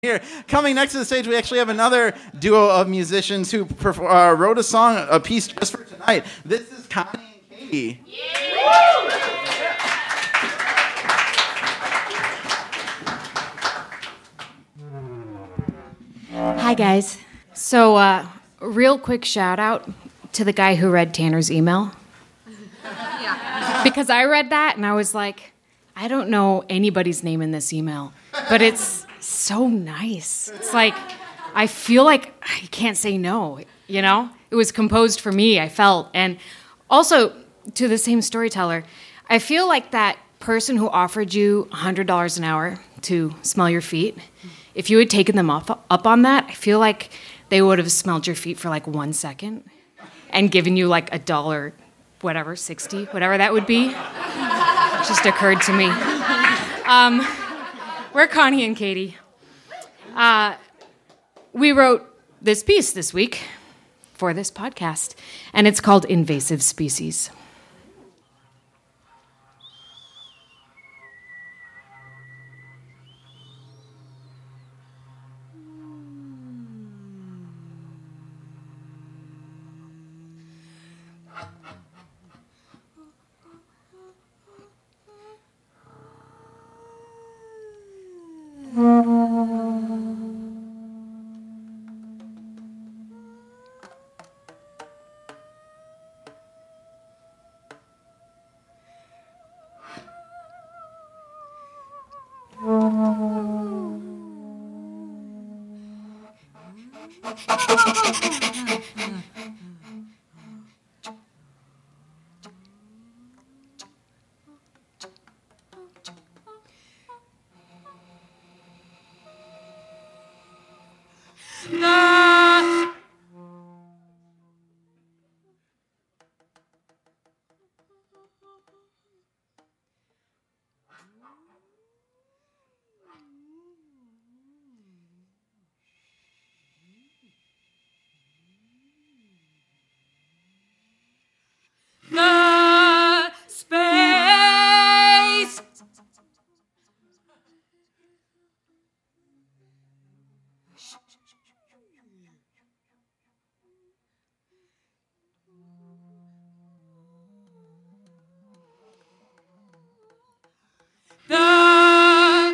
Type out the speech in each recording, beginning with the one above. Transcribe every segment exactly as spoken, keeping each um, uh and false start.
Here, coming next to the stage, we actually have another duo of musicians who perf- uh, wrote a song, a piece just for tonight. This is Connie and Katie. Hi, guys. So, uh, real quick shout out to the guy who read Tanner's email. Yeah. Because I read that and I was like, I don't know anybody's name in this email, but it's so nice. It's like, I feel like I can't say no, you know? It was composed for me, I felt. And also, to the same storyteller, I feel like that person who offered you one hundred dollars an hour to smell your feet, if you had taken them up, up on that, I feel like they would have smelled your feet for like one second and given you like a dollar, whatever, sixty, whatever that would be. It just occurred to me. Um, we're Connie and Katie. Uh, we wrote this piece this week for this podcast, and it's called Invasive Species. The space. The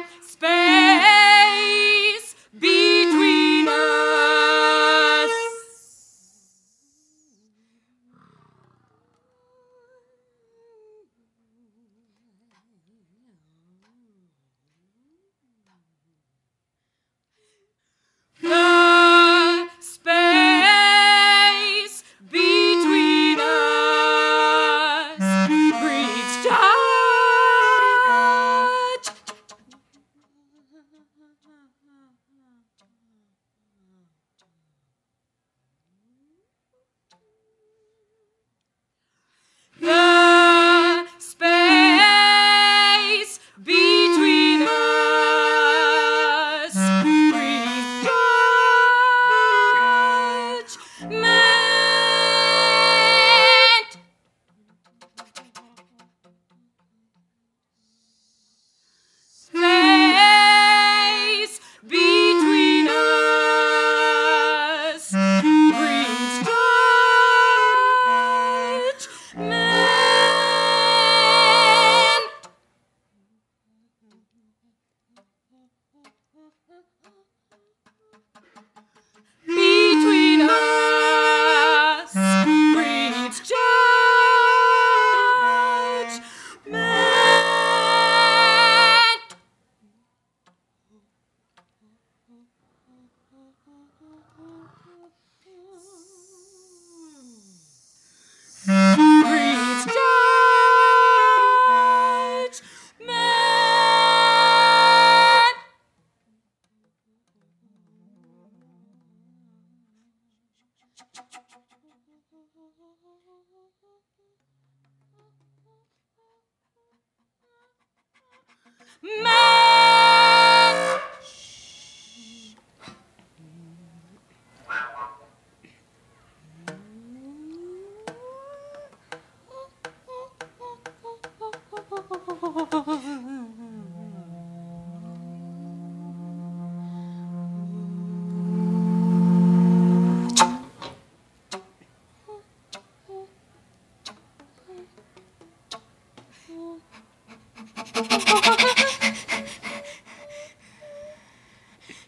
space between us. The space between us breeds touch. The space between us breeds judgment. Space between us breeds judgment. Between us breeds judgment. Breeds judgment. Man.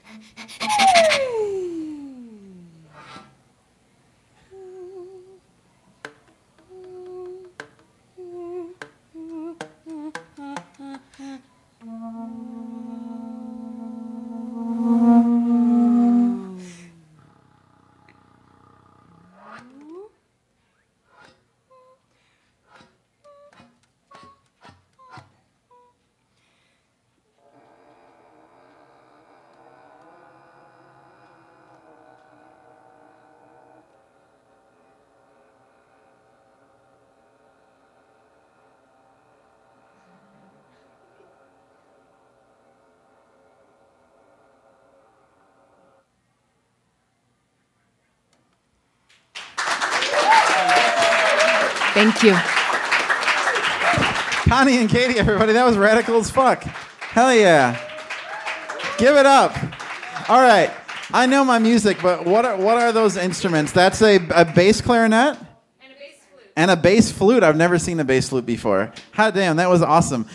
Thank you. Connie and Katie, everybody, that was radical as fuck. Hell yeah. Give it up. All right. I know my music, but what are what are those instruments? That's a, a bass clarinet? And a bass flute. And a bass flute. I've never seen a bass flute before. Hot damn, that was awesome.